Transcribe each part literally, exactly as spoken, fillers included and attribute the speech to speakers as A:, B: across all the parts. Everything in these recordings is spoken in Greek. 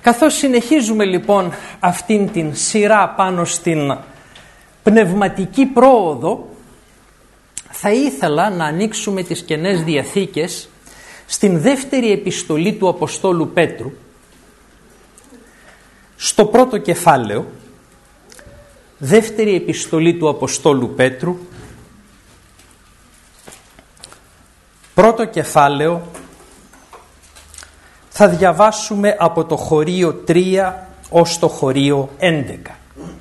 A: Καθώς συνεχίζουμε λοιπόν αυτήν την σειρά πάνω στην πνευματική πρόοδο, θα ήθελα να ανοίξουμε τις Καινές Διαθήκες στην δεύτερη επιστολή του Αποστόλου Πέτρου, στο πρώτο κεφάλαιο, δεύτερη επιστολή του Αποστόλου Πέτρου, πρώτο κεφάλαιο. Θα διαβάσουμε από το χωρίο τρία ως το χωρίο έντεκα.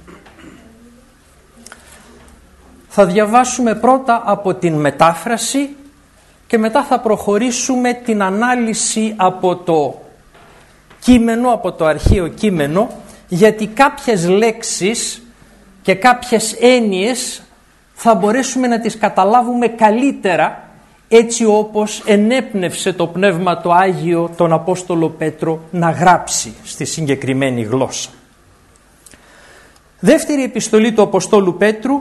A: Θα διαβάσουμε πρώτα από την μετάφραση και μετά θα προχωρήσουμε την ανάλυση από το κείμενο, από το αρχαίο κείμενο, γιατί κάποιες λέξεις και κάποιες έννοιες θα μπορέσουμε να τις καταλάβουμε καλύτερα έτσι όπως ενέπνευσε το Πνεύμα το Άγιο τον Απόστολο Πέτρο να γράψει στη συγκεκριμένη γλώσσα. Δεύτερη επιστολή του Αποστόλου Πέτρου,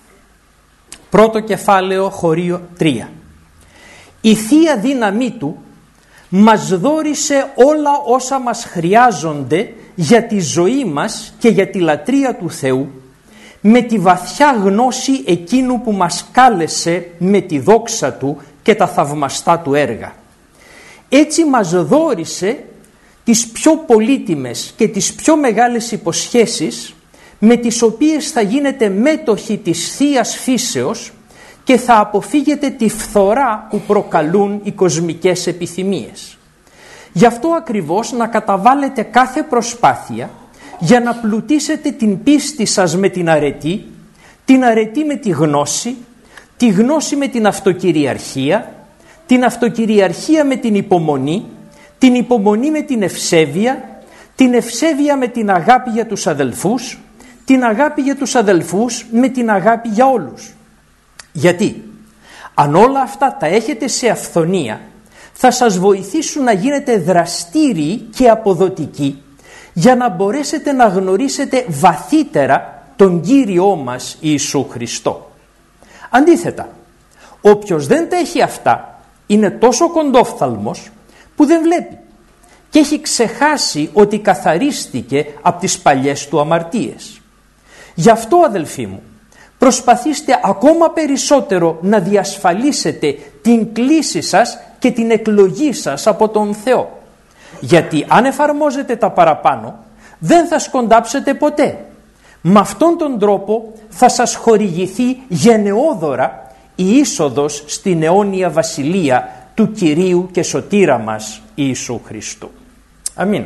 A: πρώτο κεφάλαιο, χωρίο τρία. Η Θεία δύναμή Του μας δώρισε όλα όσα μας χρειάζονται για τη ζωή μας και για τη λατρεία του Θεού, με τη βαθιά γνώση εκείνου που μας κάλεσε με τη δόξα Του και τα θαυμαστά Του έργα. Έτσι μας δώρισε τις πιο πολύτιμες και τις πιο μεγάλες υποσχέσεις, με τις οποίες θα γίνετε μέτοχοι της Θείας Φύσεως και θα αποφύγετε τη φθορά που προκαλούν οι κοσμικές επιθυμίες. Γι' αυτό ακριβώς να καταβάλλετε κάθε προσπάθεια για να πλουτίσετε την πίστη σας με την αρετή, την αρετή με τη γνώση, τη γνώση με την αυτοκυριαρχία, την αυτοκυριαρχία με την υπομονή, την υπομονή με την ευσέβεια, την ευσέβεια με την αγάπη για τους αδελφούς, την αγάπη για τους αδελφούς με την αγάπη για όλους. Γιατί αν όλα αυτά τα έχετε σε αυθονία, θα σας βοηθήσουν να γίνετε δραστήριοι και αποδοτικοί για να μπορέσετε να γνωρίσετε βαθύτερα τον Κύριό μας Ιησού Χριστό. Αντίθετα, όποιος δεν τα έχει αυτά είναι τόσο κοντόφθαλμος που δεν βλέπει και έχει ξεχάσει ότι καθαρίστηκε από τις παλιές του αμαρτίες. Γι' αυτό, αδελφοί μου, προσπαθήστε ακόμα περισσότερο να διασφαλίσετε την κλίση σας και την εκλογή σας από τον Θεό. Γιατί αν εφαρμόζετε τα παραπάνω, δεν θα σκοντάψετε ποτέ. Με αυτόν τον τρόπο θα σας χορηγηθεί γενναιόδωρα η είσοδος στην αιώνια βασιλεία του Κυρίου και Σωτήρα μας Ιησού Χριστού. Αμήν.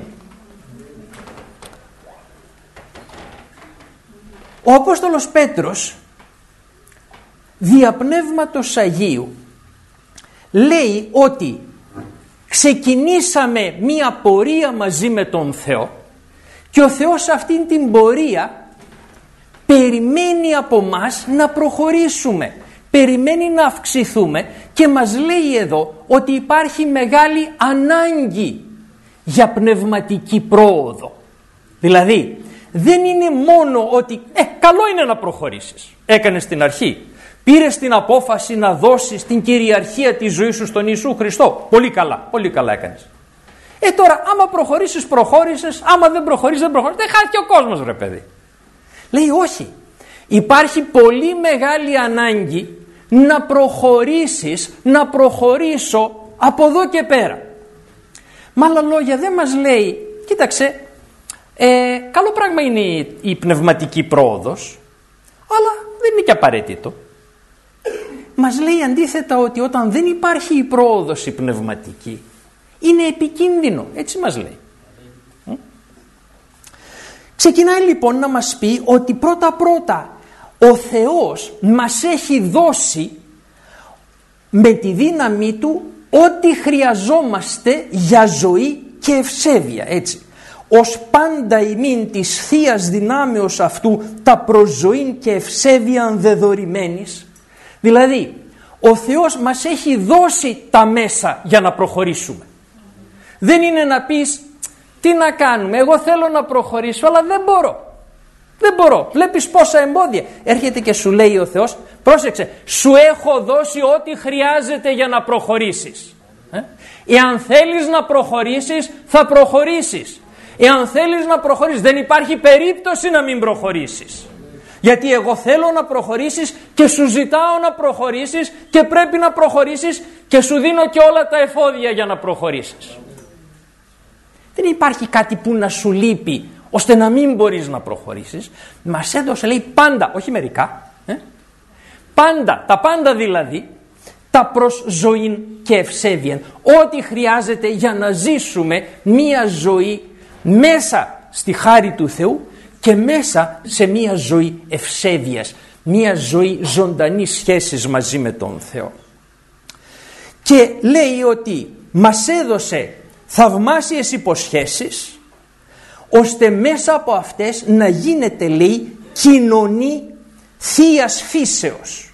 A: Ο Απόστολος Πέτρος, δια Πνεύματος Αγίου, λέει ότι ξεκινήσαμε μία πορεία μαζί με τον Θεό και ο Θεός αυτήν την πορεία περιμένει από μας να προχωρήσουμε, περιμένει να αυξηθούμε και μας λέει εδώ ότι υπάρχει μεγάλη ανάγκη για πνευματική πρόοδο. Δηλαδή δεν είναι μόνο ότι ε, καλό είναι να προχωρήσεις, έκανες στην αρχή, πήρες την απόφαση να δώσεις την κυριαρχία της ζωής σου στον Ιησού Χριστό, πολύ καλά, πολύ καλά έκανες. Ε τώρα άμα προχωρήσεις προχώρησες, άμα δεν προχωρήσεις δεν προχωρήσεις, δεν χάθηκε ο κόσμος ρε παιδί. Λέει όχι, υπάρχει πολύ μεγάλη ανάγκη να προχωρήσεις, να προχωρήσω από εδώ και πέρα. Με άλλα λόγια δεν μας λέει, κοίταξε, ε, καλό πράγμα είναι η, η πνευματική πρόοδος, αλλά δεν είναι και απαραίτητο. Μας λέει αντίθετα ότι όταν δεν υπάρχει η πρόοδος η πνευματική, είναι επικίνδυνο, έτσι μας λέει. Ξεκινάει λοιπόν να μας πει ότι πρώτα πρώτα ο Θεός μας έχει δώσει με τη δύναμή Του ό,τι χρειαζόμαστε για ζωή και ευσέβεια, έτσι. Ως πάντα ημίν της Θείας δυνάμεως αυτού τα προζωήν και ευσέβειαν δεδορημένης. Δηλαδή ο Θεός μας έχει δώσει τα μέσα για να προχωρήσουμε. Δεν είναι να πεις τι να κάνουμε, εγώ θέλω να προχωρήσω αλλά δεν μπορώ. Δεν μπορώ. Βλέπεις πόσα εμπόδια. Έρχεται και σου λέει ο Θεός, πρόσεξε, σου έχω δώσει ό,τι χρειάζεται για να προχωρήσεις. Ε? Εάν θέλεις να προχωρήσεις, θα προχωρήσεις. Εάν θέλεις να προχωρήσεις, δεν υπάρχει περίπτωση να μην προχωρήσεις. Γιατί εγώ θέλω να προχωρήσεις και σου ζητάω να προχωρήσεις και πρέπει να προχωρήσεις και σου δίνω και όλα τα εφόδια για να προχωρήσεις. Δεν υπάρχει κάτι που να σου λείπει ώστε να μην μπορείς να προχωρήσεις. Μας έδωσε, λέει, πάντα, όχι μερικά, ε? πάντα, τα πάντα δηλαδή, τα προς ζωήν και ευσέβειαν. Ό,τι χρειάζεται για να ζήσουμε μία ζωή μέσα στη χάρη του Θεού και μέσα σε μία ζωή ευσέβειας, μία ζωή ζωντανής σχέσης μαζί με τον Θεό. Και λέει ότι μας έδωσε θαυμάσιες υποσχέσεις, ώστε μέσα από αυτές να γίνεται, λέει, κοινωνή θείας φύσεως.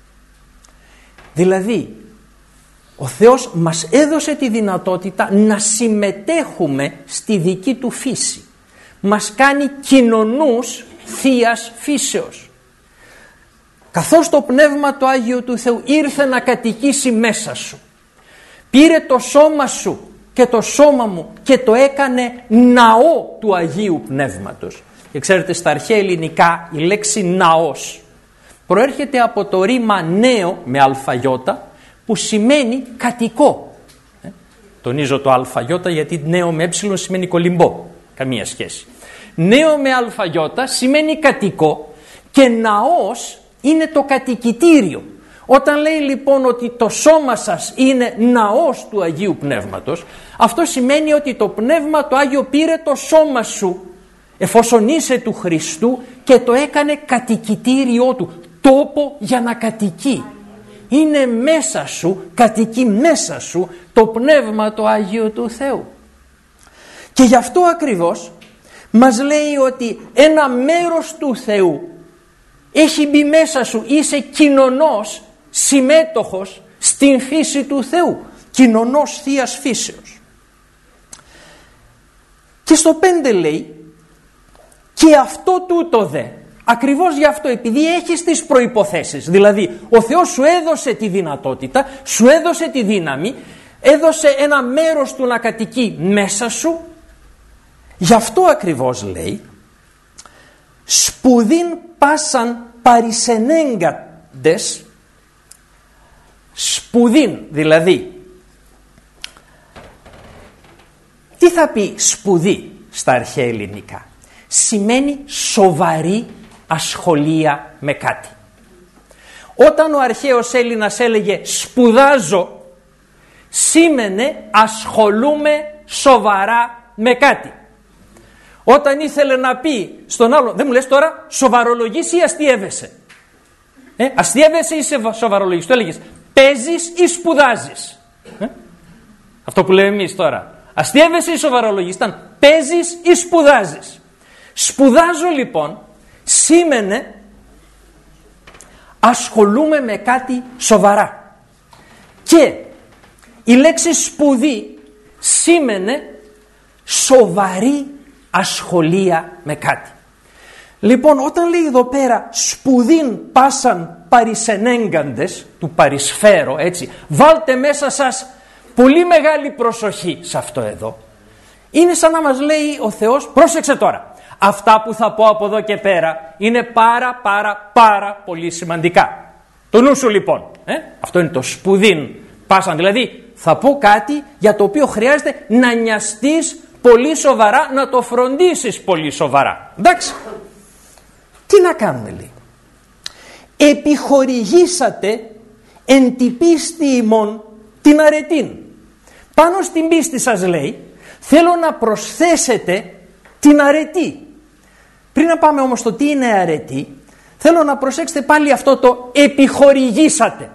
A: Δηλαδή, ο Θεός μας έδωσε τη δυνατότητα να συμμετέχουμε στη δική του φύση. Μας κάνει κοινωνούς θείας φύσεως. Καθώς το Πνεύμα το Άγιο του Θεού ήρθε να κατοικήσει μέσα σου, πήρε το σώμα σου και το σώμα μου και το έκανε ναό του Αγίου Πνεύματος. Και ξέρετε, στα αρχαία ελληνικά η λέξη ναός προέρχεται από το ρήμα νέο με αλφαγιώτα, που σημαίνει κατοικό. Ε, τονίζω το αλφαγιώτα γιατί νέο με ε σημαίνει κολυμπό. Καμία σχέση. Νέο με αλφαγιώτα σημαίνει κατοικό και ναός είναι το κατοικητήριο. Όταν λέει λοιπόν ότι το σώμα σας είναι ναός του Αγίου Πνεύματος, αυτό σημαίνει ότι το Πνεύμα το Άγιο πήρε το σώμα σου, εφόσον είσαι του Χριστού, και το έκανε κατοικητήριό του, τόπο για να κατοικεί. Είναι μέσα σου, κατοικεί μέσα σου το Πνεύμα το Άγιο του Θεού. Και γι' αυτό ακριβώς μας λέει ότι ένα μέρος του Θεού έχει μπει μέσα σου, είσαι κοινωνός, συμμέτοχος στην φύση του Θεού, κοινωνός θείας φύσεως. Και στο πέντε λέει, και αυτό τούτο δε, ακριβώς γι' αυτό, επειδή έχεις τις προϋποθέσεις, δηλαδή ο Θεός σου έδωσε τη δυνατότητα, σου έδωσε τη δύναμη, έδωσε ένα μέρος του να κατοικεί μέσα σου, γι' αυτό ακριβώς λέει, σπουδήν πάσαν παρισενέγκαντες, σπουδήν δηλαδή, τι θα πει σπουδή στα αρχαία ελληνικά? Σημαίνει σοβαρή ασχολία με κάτι. Όταν ο αρχαίος Έλληνας έλεγε σπουδάζω, σήμαινε ασχολούμαι σοβαρά με κάτι. Όταν ήθελε να πει στον άλλο, δεν μου λες τώρα σοβαρολογείς ή αστιεύεσαι? Ε, αστιεύεσαι ή σε σοβαρολογείς? Το έλεγες παίζεις ή σπουδάζεις? Ε, αυτό που λέμε εμείς τώρα. Αστιεύεσαι ή σοβαρολογείς? Ήταν παίζεις ή σπουδάζεις? Σπουδάζω λοιπόν σήμαινε ασχολούμαι με κάτι σοβαρά. Και η λέξη σπουδή σήμαινε σοβαρή ασχολία με κάτι. Λοιπόν, όταν λέει εδώ πέρα σπουδήν πάσαν παρισενέγκαντες, του παρισφέρω, έτσι, βάλτε μέσα σας πολύ μεγάλη προσοχή σε αυτό εδώ. Είναι σαν να μας λέει ο Θεός, πρόσεξε τώρα, αυτά που θα πω από εδώ και πέρα είναι πάρα πάρα πάρα πολύ σημαντικά. Το νου σου λοιπόν, ε? Αυτό είναι το σπουδήν πάσαν, δηλαδή θα πω κάτι για το οποίο χρειάζεται να νοιαστείς πολύ σοβαρά, να το φροντίσεις πολύ σοβαρά. Εντάξει, τι να κάνουμε λέει? Επιχορηγήσατε εν τη πίστη ημών την αρετήν. Πάνω στην πίστη σας λέει θέλω να προσθέσετε την αρετή. Πριν να πάμε όμως στο τι είναι αρετή, θέλω να προσέξετε πάλι αυτό το επιχορηγήσατε.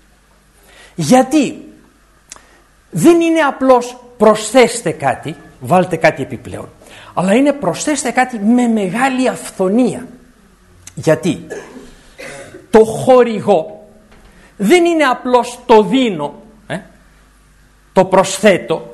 A: Γιατί δεν είναι απλώς προσθέστε κάτι, βάλτε κάτι επιπλέον, αλλά είναι προσθέστε κάτι με μεγάλη αυθονία. Γιατί το χορηγώ δεν είναι απλώς το δίνω, ε, το προσθέτω,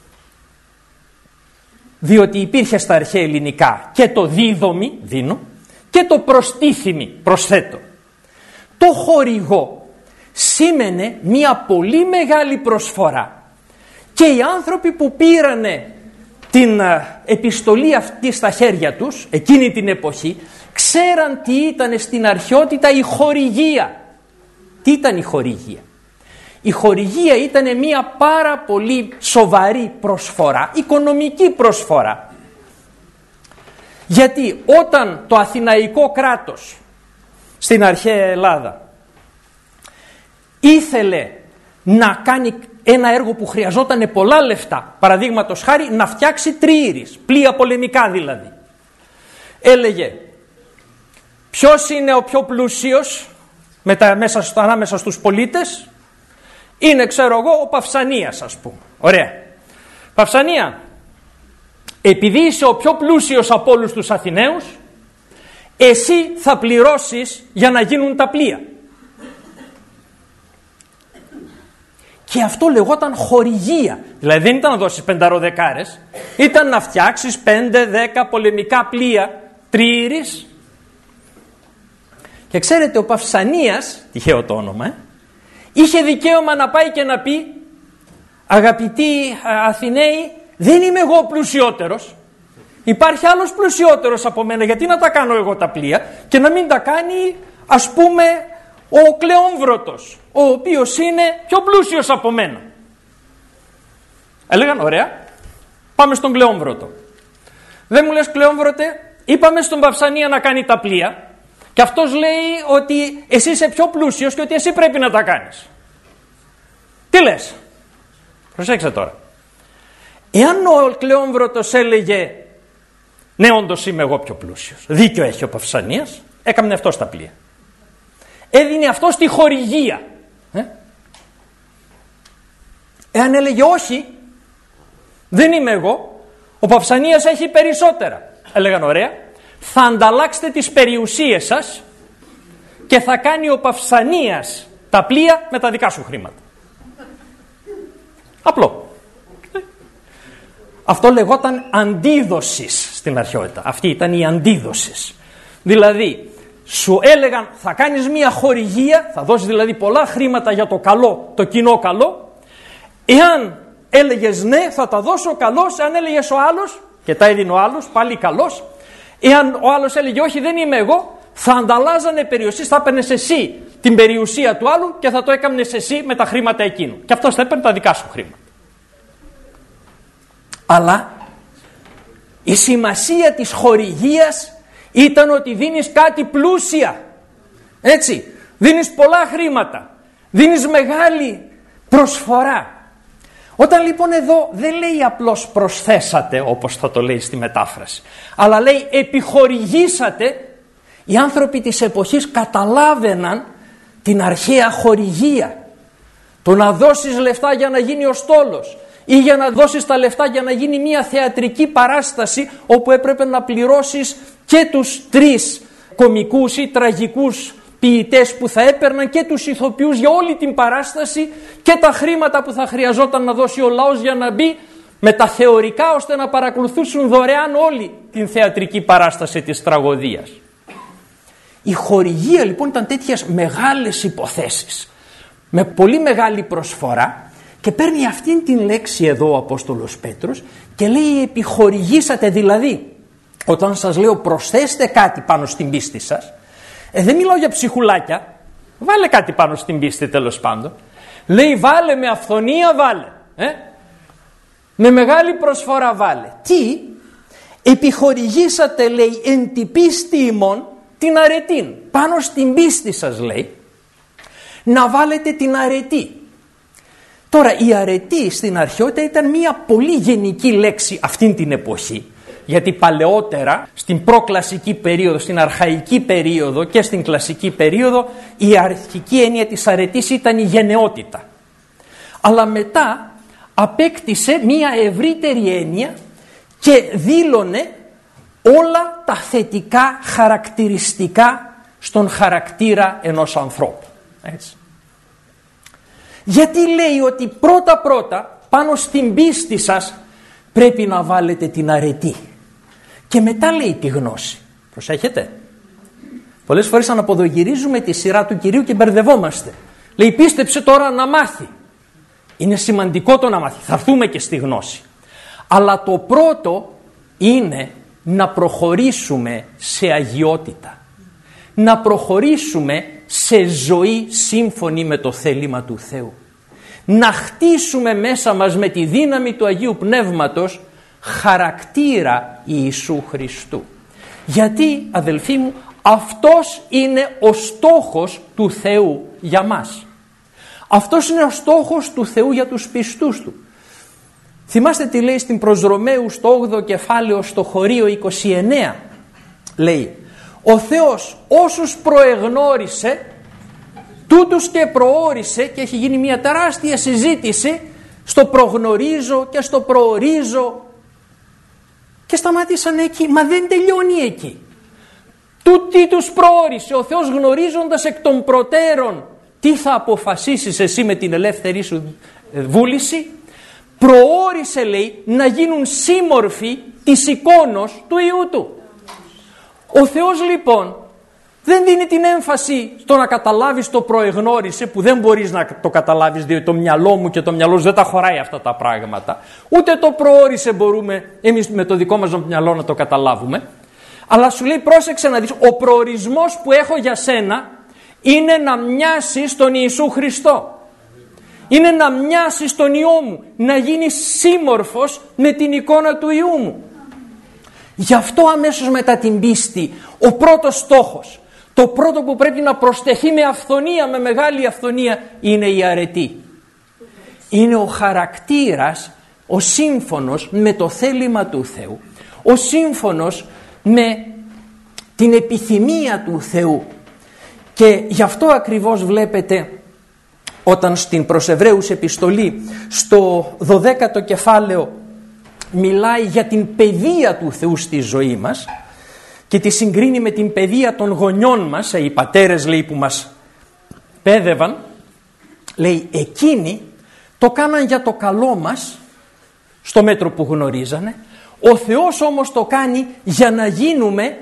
A: διότι υπήρχε στα αρχαία ελληνικά και το δίδομι, δίνω, και το προστίθιμι, προσθέτω. Το χορηγώ σήμαινε μια πολύ μεγάλη προσφορά και οι άνθρωποι που πήρανε την επιστολή αυτή στα χέρια τους, εκείνη την εποχή, ξέραν τι ήταν στην αρχαιότητα η χορηγία. Τι ήταν η χορηγία? Η χορηγία ήταν μια πάρα πολύ σοβαρή προσφορά, οικονομική προσφορά. Γιατί όταν το αθηναϊκό κράτος στην αρχαία Ελλάδα ήθελε να κάνει ένα έργο που χρειαζόταν πολλά λεφτά, παραδείγματος χάρη να φτιάξει τριήρης, πλοία πολεμικά δηλαδή, έλεγε ποιος είναι ο πιο πλούσιος μετα, μέσα στο, ανάμεσα στους πολίτες? Είναι, ξέρω εγώ, ο Παυσανίας, ας πούμε. Ωραία. Παυσανία, επειδή είσαι ο πιο πλούσιος από όλους τους Αθηναίους, εσύ θα πληρώσεις για να γίνουν τα πλοία. Και αυτό λεγόταν χορηγία. Δηλαδή δεν ήταν να δώσεις πενταροδεκάρες, ήταν να φτιάξεις πέντε δέκα πολεμικά πλοία τριήρης. Και ξέρετε, ο Παυσανίας, τυχαίο το όνομα, ε, είχε δικαίωμα να πάει και να πει αγαπητοί Αθηναίοι, δεν είμαι εγώ ο πλουσιότερος, υπάρχει άλλος πλουσιότερος από μένα, γιατί να τα κάνω εγώ τα πλοία και να μην τα κάνει, ας πούμε, ο Κλεόμβρωτος, ο οποίος είναι πιο πλούσιος από μένα. Έλεγαν ωραία, πάμε στον Κλεόμβρωτο. Δεν μου λες Κλεόμβρωτε, είπαμε στον Παυσανία να κάνει τα πλοία και αυτός λέει ότι εσύ είσαι πιο πλούσιος και ότι εσύ πρέπει να τα κάνεις. Τι λες? Προσέξτε τώρα. Εάν ο Κλεόμβρωτος έλεγε ναι, όντως είμαι εγώ πιο πλούσιος, δίκιο έχει ο Παυσανίας, έκαμνε αυτό στα πλοία. Έδινε αυτό στη χορηγία. Ε? Εάν έλεγε όχι, δεν είμαι εγώ, ο Παυσανίας έχει περισσότερα, έλεγαν ωραία, θα ανταλλάξετε τις περιουσίες σας και θα κάνει ο Παυσανίας τα πλοία με τα δικά σου χρήματα. Απλό. Αυτό λεγόταν αντίδοσης στην αρχαιότητα. Αυτή ήταν η αντίδοσης. Δηλαδή σου έλεγαν θα κάνεις μια χορηγία, θα δώσεις δηλαδή πολλά χρήματα για το καλό, το κοινό καλό. Εάν έλεγες ναι θα τα δώσω καλός, εάν έλεγες ο άλλος και τα έδινε ο άλλος πάλι καλός. Εάν ο άλλος έλεγε όχι δεν είμαι εγώ, θα ανταλλάζανε περιουσίες, θα έπαιρνες εσύ την περιουσία του άλλου και θα το έκαμνες εσύ με τα χρήματα εκείνου. Και αυτός θα έπαιρνε τα δικά σου χρήματα. Αλλά η σημασία της χορηγίας ήταν ότι δίνεις κάτι πλούσια. Έτσι, δίνεις πολλά χρήματα, δίνεις μεγάλη προσφορά. Όταν λοιπόν εδώ δεν λέει απλώς προσθέσατε όπως θα το λέει στη μετάφραση, αλλά λέει επιχορηγήσατε, οι άνθρωποι της εποχής καταλάβαιναν την αρχαία χορηγία. Το να δώσεις λεφτά για να γίνει ο στόλος ή για να δώσεις τα λεφτά για να γίνει μια θεατρική παράσταση όπου έπρεπε να πληρώσεις και τους τρεις κομικούς ή τραγικούς ποιητές που θα έπαιρναν και τους ηθοποιούς για όλη την παράσταση και τα χρήματα που θα χρειαζόταν να δώσει ο λαός για να μπει με τα θεωρικά ώστε να παρακολουθήσουν δωρεάν όλη την θεατρική παράσταση της τραγωδίας. Η χορηγία λοιπόν ήταν τέτοιες μεγάλες υποθέσεις με πολύ μεγάλη προσφορά και παίρνει αυτήν την λέξη εδώ ο Απόστολος Πέτρος και λέει επιχορηγήσατε, δηλαδή όταν σας λέω προσθέστε κάτι πάνω στην πίστη σας, ε, δεν μιλάω για ψυχουλάκια, βάλε κάτι πάνω στην πίστη τέλος πάντων, λέει βάλε με αυθονία βάλε, ε? με μεγάλη προσφορά βάλε. Τι? Επιχορηγήσατε λέει εν τη πίστη ημών την αρετήν, πάνω στην πίστη σας λέει να βάλετε την αρετή. Τώρα η αρετή στην αρχαιότητα ήταν μια πολύ γενική λέξη αυτήν την εποχή, γιατί παλαιότερα στην προκλασική περίοδο, στην αρχαϊκή περίοδο και στην κλασική περίοδο η αρχική έννοια της αρετής ήταν η γενναιότητα. Αλλά μετά απέκτησε μια ευρύτερη έννοια και δήλωνε όλα τα θετικά χαρακτηριστικά στον χαρακτήρα ενός ανθρώπου. Έτσι. Γιατί λέει ότι πρώτα πρώτα πάνω στην πίστη σας πρέπει να βάλετε την αρετή και μετά λέει τη γνώση. Προσέχετε. Πολλές φορές αναποδογυρίζουμε τη σειρά του Κυρίου και μπερδευόμαστε. Λέει πίστεψε τώρα να μάθει. Είναι σημαντικό το να μάθει. Θα έρθουμε και στη γνώση. Αλλά το πρώτο είναι να προχωρήσουμε σε αγιότητα. Να προχωρήσουμε σε ζωή σύμφωνη με το θέλημα του Θεού. Να χτίσουμε μέσα μας με τη δύναμη του Αγίου Πνεύματος χαρακτήρα Ιησού Χριστού. Γιατί, αδελφοί μου, αυτός είναι ο στόχος του Θεού για μας. Αυτός είναι ο στόχος του Θεού για τους πιστούς του. Θυμάστε τι λέει στην προς Ρωμαίους στο όγδοο κεφάλαιο στο χωρίο είκοσι εννέα. Λέει, ο Θεός όσους προεγνώρισε, τούτους και προόρισε, και έχει γίνει μια τεράστια συζήτηση στο προγνωρίζω και στο προορίζω, και σταματήσαν εκεί. Μα δεν τελειώνει εκεί. Τούτοι τους προόρισε ο Θεός, γνωρίζοντας εκ των προτέρων τι θα αποφασίσεις εσύ με την ελεύθερη σου βούληση. Προόρισε, λέει, να γίνουν σύμμορφοι της εικόνος του Υιού Του. Ο Θεός λοιπόν δεν δίνει την έμφαση στο να καταλάβεις το προεγνώρισε, που δεν μπορείς να το καταλάβεις, διότι το μυαλό μου και το μυαλό σου δεν τα χωράει αυτά τα πράγματα. Ούτε το προόρισε μπορούμε εμείς με το δικό μας μυαλό να το καταλάβουμε. Αλλά σου λέει, πρόσεξε να δεις, ο προορισμός που έχω για σένα είναι να μοιάσεις στον Ιησού Χριστό. Είναι να μοιάσεις στον Υιό μου, να γίνεις σύμμορφος με την εικόνα του Υιού μου. Γι' αυτό αμέσως μετά την πίστη, ο πρώτος στόχος, το πρώτο που πρέπει να προστεθεί με αυθονία, με μεγάλη αυθονία, είναι η αρετή. Είναι ο χαρακτήρας, ο σύμφωνος με το θέλημα του Θεού, ο σύμφωνος με την επιθυμία του Θεού. Και γι' αυτό ακριβώς βλέπετε όταν στην προς Εβραίους επιστολή στο δωδέκατο κεφάλαιο μιλάει για την παιδεία του Θεού στη ζωή μας και τη συγκρίνει με την παιδεία των γονιών μας, οι πατέρες, λέει, που μας πέδευαν, λέει, εκείνοι το κάναν για το καλό μας στο μέτρο που γνωρίζανε. Ο Θεός όμως το κάνει για να γίνουμε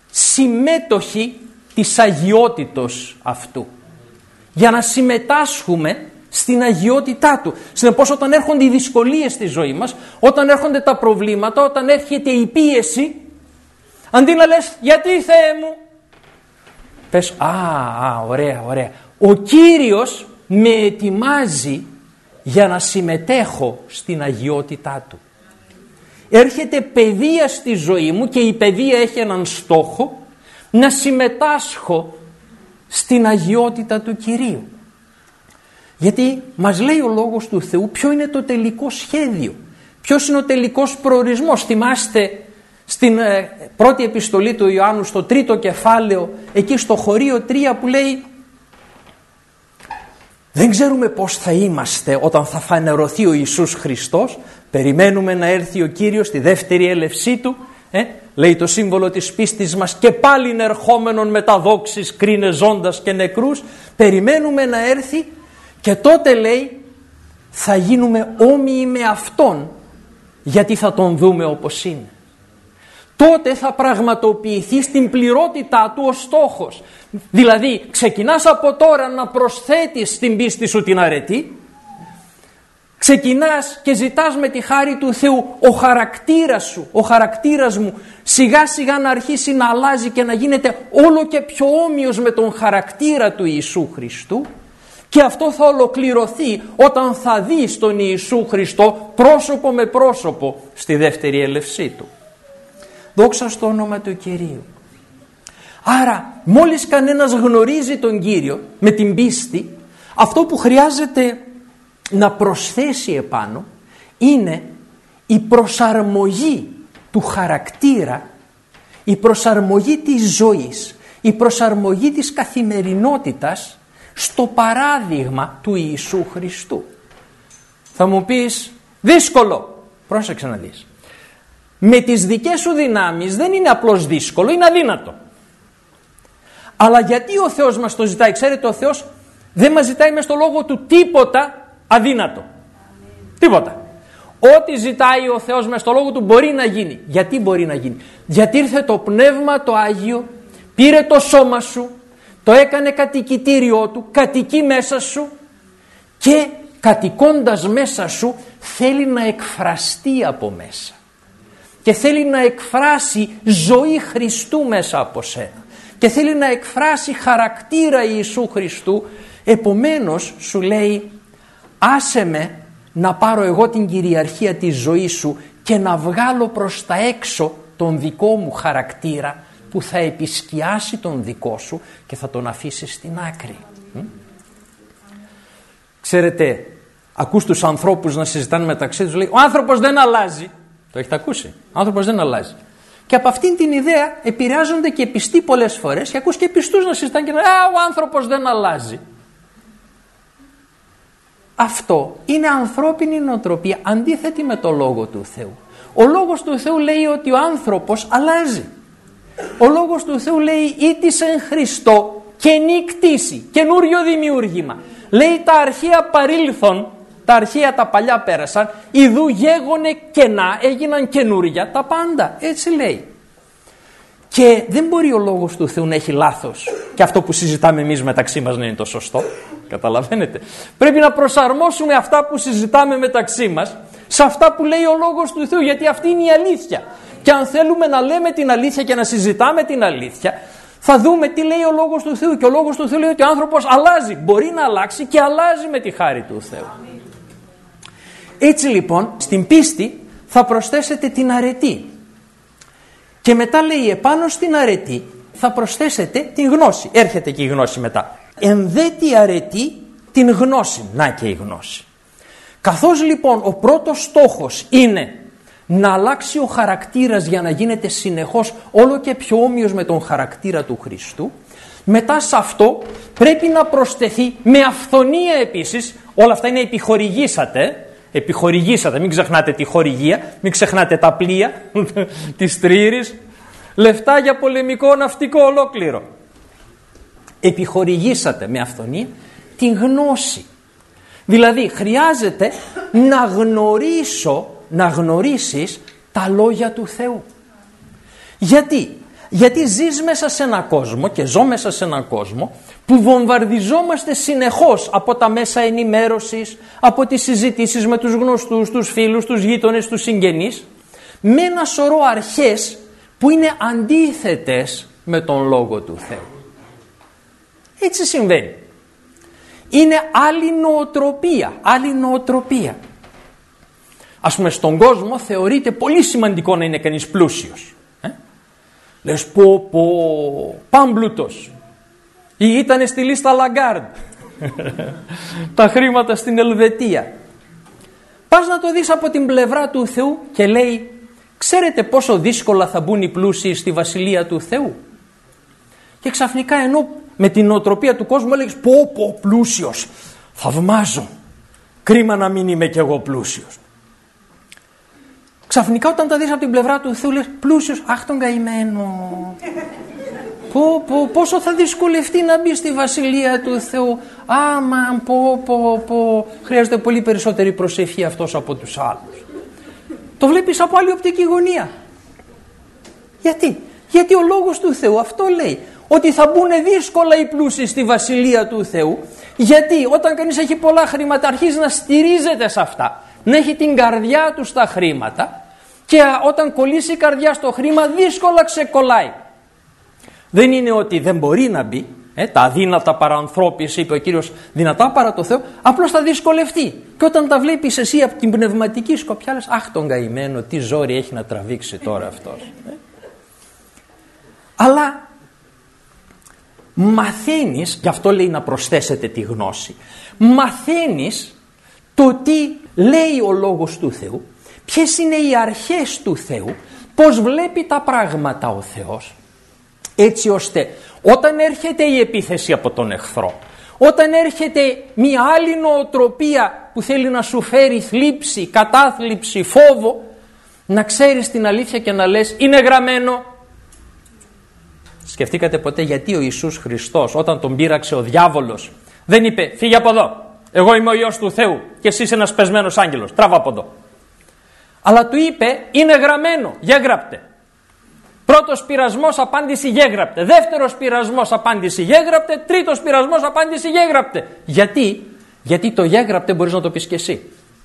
A: συμμέτοχοι της αγιότητος αυτού, για να συμμετάσχουμε στην αγιότητά του. Συνεπώς, όταν έρχονται οι δυσκολίες στη ζωή μας, όταν έρχονται τα προβλήματα, όταν έρχεται η πίεση, αντί να λες γιατί Θεέ μου, πες α, α ωραία ωραία, ο Κύριος με ετοιμάζει για να συμμετέχω στην αγιότητά του. Έρχεται παιδεία στη ζωή μου και η παιδεία έχει έναν στόχο, να συμμετάσχω στην αγιότητα του Κυρίου. Γιατί μας λέει ο Λόγος του Θεού ποιο είναι το τελικό σχέδιο, ποιος είναι ο τελικός προορισμός. Θυμάστε στην ε, πρώτη επιστολή του Ιωάννου στο τρίτο κεφάλαιο, εκεί στο χωρίο τρία, που λέει δεν ξέρουμε πώς θα είμαστε όταν θα φανερωθεί ο Ιησούς Χριστός, περιμένουμε να έρθει ο Κύριος στη δεύτερη έλευσή Του, ε, λέει το σύμβολο της πίστης μας, και πάλι είναι ερχόμενον με τα δόξης κρίνε ζώντας και νεκρούς. Περιμένουμε να έρθει και τότε, λέει, θα γίνουμε όμοιοι με Αυτόν, γιατί θα Τον δούμε όπως είναι. Τότε θα πραγματοποιηθεί στην πληρότητά Του ο στόχος. Δηλαδή ξεκινάς από τώρα να προσθέτεις στην πίστη σου την αρετή, ξεκινάς και ζητάς με τη χάρη του Θεού ο χαρακτήρας σου, ο χαρακτήρας μου σιγά σιγά να αρχίσει να αλλάζει και να γίνεται όλο και πιο όμοιος με τον χαρακτήρα του Ιησού Χριστού, και αυτό θα ολοκληρωθεί όταν θα δεις τον Ιησού Χριστό πρόσωπο με πρόσωπο στη δεύτερη έλευσή Του. Δόξα στο όνομα του Κυρίου. Άρα μόλις κανένας γνωρίζει τον Κύριο με την πίστη, αυτό που χρειάζεται να προσθέσει επάνω είναι η προσαρμογή του χαρακτήρα, η προσαρμογή της ζωής, η προσαρμογή της καθημερινότητας στο παράδειγμα του Ιησού Χριστού. Θα μου πεις δύσκολο. Πρόσεξε να δεις. Με τις δικές σου δυνάμεις δεν είναι απλώς δύσκολο, είναι αδύνατο. Αλλά γιατί ο Θεός μας το ζητάει? Ξέρετε, ο Θεός δεν μας ζητάει μες στο λόγο του τίποτα αδύνατο. Τίποτα. Ό,τι ζητάει ο Θεός μες στο λόγο του μπορεί να γίνει. Γιατί μπορεί να γίνει? Γιατί ήρθε το Πνεύμα το Άγιο, πήρε το σώμα σου, το έκανε κατοικητήριό του, κατοικεί μέσα σου και κατοικώντας μέσα σου θέλει να εκφραστεί από μέσα και θέλει να εκφράσει ζωή Χριστού μέσα από σένα και θέλει να εκφράσει χαρακτήρα Ιησού Χριστού. Επομένως σου λέει, άσε με να πάρω εγώ την κυριαρχία της ζωής σου και να βγάλω προς τα έξω τον δικό μου χαρακτήρα που θα επισκιάσει τον δικό σου και θα τον αφήσει στην άκρη. Μ? Ξέρετε, ακούς τους ανθρώπους να συζητάνε μεταξύ τους, λέει, ο άνθρωπος δεν αλλάζει. Το έχετε ακούσει? Ο άνθρωπος δεν αλλάζει. Και από αυτήν την ιδέα επηρεάζονται και πιστοί πολλές φορές και ακούς και πιστούς να συζητάνε και να λένε, α, ο άνθρωπος δεν αλλάζει. Αυτό είναι ανθρώπινη νοοτροπία αντίθετη με το Λόγο του Θεού. Ο Λόγος του Θεού λέει ότι ο άνθρωπος αλλάζει. Ο Λόγος του Θεού λέει ήτης εν Χριστώ και νικτήσει, καινούριο δημιούργημα. Λέει τα αρχαία παρήλθον, τα αρχαία τα παλιά πέρασαν, ιδού γέγονε κενά, έγιναν καινούρια τα πάντα. Έτσι λέει. Και δεν μπορεί ο Λόγος του Θεού να έχει λάθος και αυτό που συζητάμε εμείς μεταξύ μας να είναι το σωστό. Καταλαβαίνετε. Πρέπει να προσαρμόσουμε αυτά που συζητάμε μεταξύ μας σε αυτά που λέει ο Λόγος του Θεού, γιατί αυτή είναι η αλήθεια. Και αν θέλουμε να λέμε την αλήθεια και να συζητάμε την αλήθεια, θα δούμε τι λέει ο Λόγος του Θεού. Και ο Λόγος του Θεού λέει ότι ο άνθρωπος αλλάζει. Μπορεί να αλλάξει και αλλάζει με τη χάρη του Θεού. Έτσι λοιπόν στην πίστη θα προσθέσετε την αρετή. Και μετά λέει επάνω στην αρετή θα προσθέσετε την γνώση. Έρχεται και η γνώση μετά. Ενδέτη αρετή την γνώση. Να και η γνώση. Καθώς λοιπόν ο πρώτος στόχος είναι να αλλάξει ο χαρακτήρας για να γίνεται συνεχώς όλο και πιο όμοιος με τον χαρακτήρα του Χριστού, μετά σε αυτό πρέπει να προσθεθεί με αυθονία επίσης, όλα αυτά είναι επιχορηγήσατε, επιχορηγήσατε, μην ξεχνάτε τη χορηγία, μην ξεχνάτε τα πλοία της Τρίηρης, λεφτά για πολεμικό ναυτικό ολόκληρο. Επιχορηγήσατε με αυθονία την γνώση. Δηλαδή χρειάζεται να γνωρίσω, να γνωρίσεις τα λόγια του Θεού. Γιατί? Γιατί ζεις μέσα σε έναν κόσμο και ζω μέσα σε έναν κόσμο που βομβαρδιζόμαστε συνεχώς από τα μέσα ενημέρωσης, από τις συζητήσεις με τους γνωστούς, τους φίλους, τους γείτονες, τους συγγενείς, με ένα σωρό αρχές που είναι αντίθετες με τον Λόγο του Θεού. Έτσι συμβαίνει. Είναι άλλη νοοτροπία, άλλη νοοτροπία. Ας πούμε στον κόσμο θεωρείται πολύ σημαντικό να είναι κανείς πλούσιος. Ε? Λες πω πω πάμπλουτος ή ήταν στη λίστα Λαγκάρντ τα χρήματα στην Ελβετία. Πας να το δεις από την πλευρά του Θεού και λέει, ξέρετε πόσο δύσκολα θα μπουν οι πλούσιοι στη βασιλεία του Θεού? Και ξαφνικά ενώ με την νοοτροπία του κόσμου έλεγες πω πω πλούσιος, θαυμάζω, κρίμα να μην είμαι κι εγώ πλούσιος. Ξαφνικά όταν τα δεις από την πλευρά του Θεού λες πλούσιος, αχ τον καημένο, πω, πω, πόσο θα δυσκολευτεί να μπει στη βασιλεία του Θεού, άμα πω πω πω, χρειάζεται πολύ περισσότερη προσευχή αυτός από τους άλλους. Το βλέπεις από άλλη οπτική γωνία. Γιατί? Γιατί ο Λόγος του Θεού αυτό λέει, ότι θα μπουν δύσκολα οι πλούσιοι στη βασιλεία του Θεού, γιατί όταν κανείς έχει πολλά χρήματα αρχίζει να στηρίζεται σε αυτά, να έχει την καρδιά του στα χρήματα και όταν κολλήσει η καρδιά στο χρήμα δύσκολα ξεκολλάει. Δεν είναι ότι δεν μπορεί να μπει, ε, τα αδύνατα παρανθρώπης είπε ο Κύριος δυνατά παρά το Θεό, απλώς θα δυσκολευτεί. Και όταν τα βλέπεις εσύ από την πνευματική σκοπιά λες αχ τον καημένο, τι ζόρι έχει να τραβήξει τώρα αυτός. Ε. Αλλά μαθαίνεις, γι' αυτό λέει να προσθέσετε τη γνώση, μαθαίνεις το τι λέει ο Λόγος του Θεού, ποιες είναι οι αρχές του Θεού, πώς βλέπει τα πράγματα ο Θεός, έτσι ώστε όταν έρχεται η επίθεση από τον εχθρό, όταν έρχεται μια άλλη νοοτροπία που θέλει να σου φέρει θλίψη, κατάθλιψη, φόβο, να ξέρεις την αλήθεια και να λες είναι γραμμένο. Σκεφτήκατε ποτέ γιατί ο Ιησούς Χριστός όταν τον πείραξε ο διάβολος δεν είπε φύγε από εδώ, εγώ είμαι ο Υιός του Θεού και εσύ είσαι ένας πεσμένος άγγελος, τράβα από εδώ. Αλλά του είπε είναι γραμμένο, γέγραπτε. Πρώτος πειρασμός απάντηση γέγραπτε, δεύτερος πειρασμός απάντηση γέγραπτε, τρίτος πειρασμός απάντηση γέγραπτε. Γιατί? Γιατί το γέγραπτε μπορείς να το πεις και εσύ.